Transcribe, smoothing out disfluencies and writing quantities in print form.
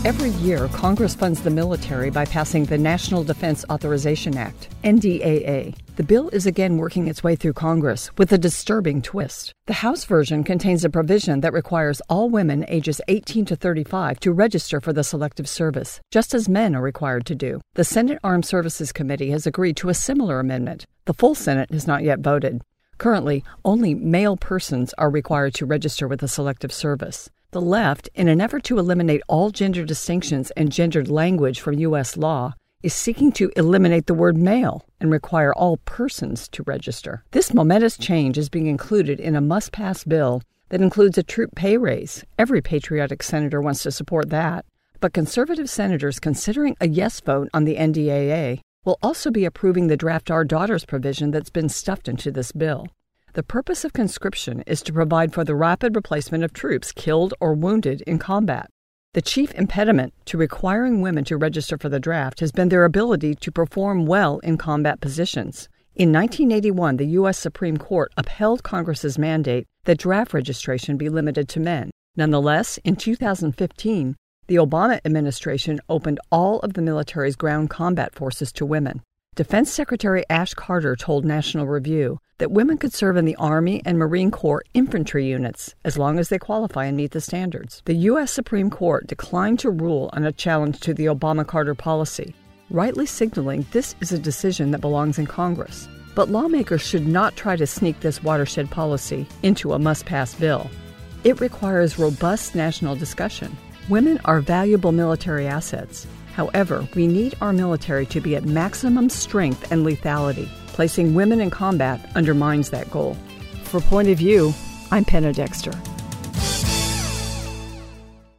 Every year, Congress funds the military by passing the National Defense Authorization Act, NDAA. The bill is again working its way through Congress with a disturbing twist. The House version contains a provision that requires all women ages 18 to 35 to register for the Selective Service, just as men are required to do. The Senate Armed Services Committee has agreed to a similar amendment. The full Senate has not yet voted. Currently, only male persons are required to register with the Selective Service. The left, in an effort to eliminate all gender distinctions and gendered language from U.S. law, is seeking to eliminate the word male and require all persons to register. This momentous change is being included in a must-pass bill that includes a troop pay raise. Every patriotic senator wants to support that. But conservative senators considering a yes vote on the NDAA will also be approving the Draft Our Daughters provision that's been stuffed into this bill. The purpose of conscription is to provide for the rapid replacement of troops killed or wounded in combat. The chief impediment to requiring women to register for the draft has been their ability to perform well in combat positions. In 1981, the U.S. Supreme Court upheld Congress's mandate that draft registration be limited to men. Nonetheless, in 2015, the Obama administration opened all of the military's ground combat forces to women. Defense Secretary Ash Carter told National Review that women could serve in the Army and Marine Corps infantry units as long as they qualify and meet the standards. The U.S. Supreme Court declined to rule on a challenge to the Obama-Carter policy, rightly signaling this is a decision that belongs in Congress. But lawmakers should not try to sneak this watershed policy into a must-pass bill. It requires robust national discussion. Women are valuable military assets. However, we need our military to be at maximum strength and lethality. Placing women in combat undermines that goal. For Point of View, I'm Penna Dexter.